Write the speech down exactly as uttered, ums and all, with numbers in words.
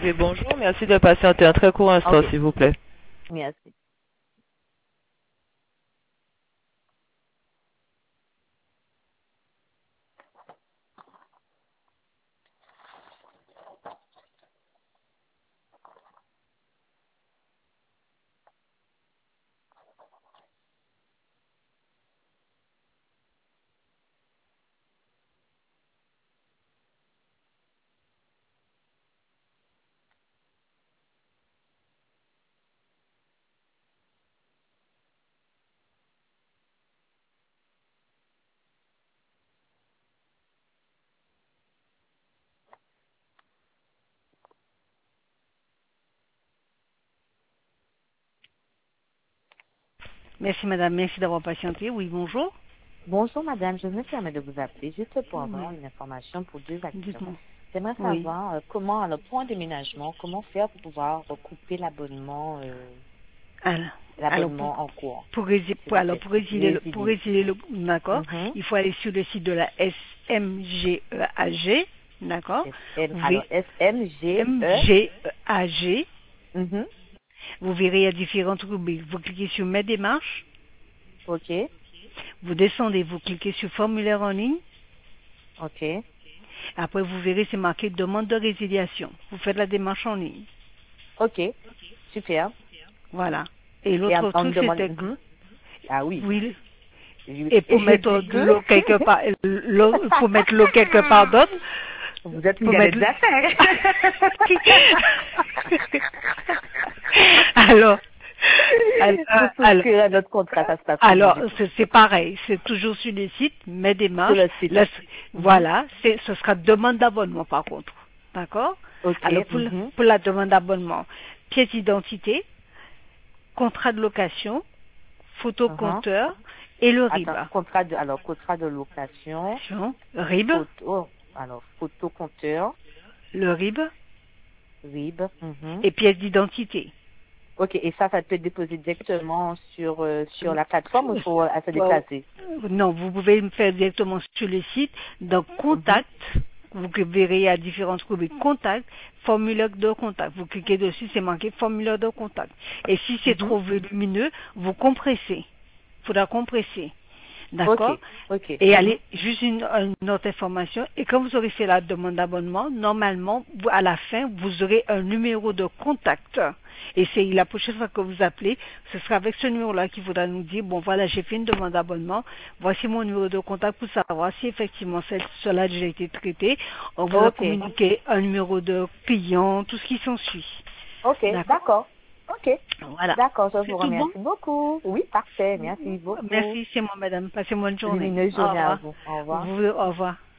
Oui, bonjour, merci de patienter un très court instant, Ok. s'il vous plaît. Merci. Merci madame, merci d'avoir patienté. Oui, bonjour. Bonjour madame, je me permets de vous appeler juste pour Oui, avoir une information pour deux actions. dites-moi. J'aimerais Oui. savoir euh, comment, alors pour un déménagement, comment faire pour pouvoir recouper l'abonnement euh, Alors, alors pour, l'abonnement en cours, pour, rési- s'il pour- vous alors, plaît. pour résilier le, pour Résilier. résilier le, d'accord, Mhm. il faut aller sur le site de la S M G E A G, d'accord, S M, vous alors verrez S M G E. M G E A G, Mhm. vous verrez il y a différentes rubriques. Vous cliquez sur mes démarches, Ok, vous descendez, vous cliquez sur formulaire en ligne, ok, après vous verrez c'est marqué demande de résiliation. Vous faites la démarche en ligne. ok, super. Voilà. Et Et on, l'autre on me truc demande, c'était que, mhm. Ah oui, oui, Je- et pour et mettre du de coup, l'eau quelque part, l'eau, pour mettre l'eau quelque part d'autre, vous êtes une pour galette mettre. d'affaires. alors, alors, Pour alors, souscrire à notre contrat, ça se passe comment alors, du coup? c'est c'est pareil, c'est toujours sur le site, mes Sur démarches, le site. là, Mhm. voilà, c'est, ce sera demande d'abonnement par contre, d'accord? Ok. Alors pour, le- Mhm. pour la demande d'abonnement, pièce d'identité, contrat de location, photo Mhm. compteur et le R I B. Attends, contrat de, alors contrat de location, Attention, R I B, photo, alors photo compteur, le R I B R I B. Mhm. et pièce d'identité. Ok, et ça, ça peut être déposé directement sur sur, sur la plateforme ou il faut euh, se Bon, déplacer? non, vous pouvez me faire directement sur le site, dans Mhm. contact, vous verrez à différentes rubriques contact, formulaire de contact. Vous cliquez dessus, c'est marqué formulaire de contact. Et si c'est Mhm. trop volumineux, vous compressez. Il faudra compresser. Ok, D'accord? ok. Et Mhm. allez, juste une, une autre information. Et quand vous aurez fait la demande d'abonnement, normalement, vous- à la fin, vous aurez un numéro de contact. Et c'est la prochaine fois que vous appelez, ce sera avec ce numéro-là qu'il faudra nous dire, bon voilà, j'ai fait une demande d'abonnement, voici mon numéro de contact pour savoir si effectivement celle- cela a déjà été traité. On vous a Ok, communiqué un numéro de client, tout ce qui s'ensuit. ok, D'accord? d'accord. Ok, Voilà. d'accord, je vous C'est tout bon? remercie beaucoup. Oui, parfait, merci beaucoup. Merci, c'est moi, madame. Passez une bonne journée. Lumineuse Au journée à revoir. vous. Au revoir. Vous, au revoir.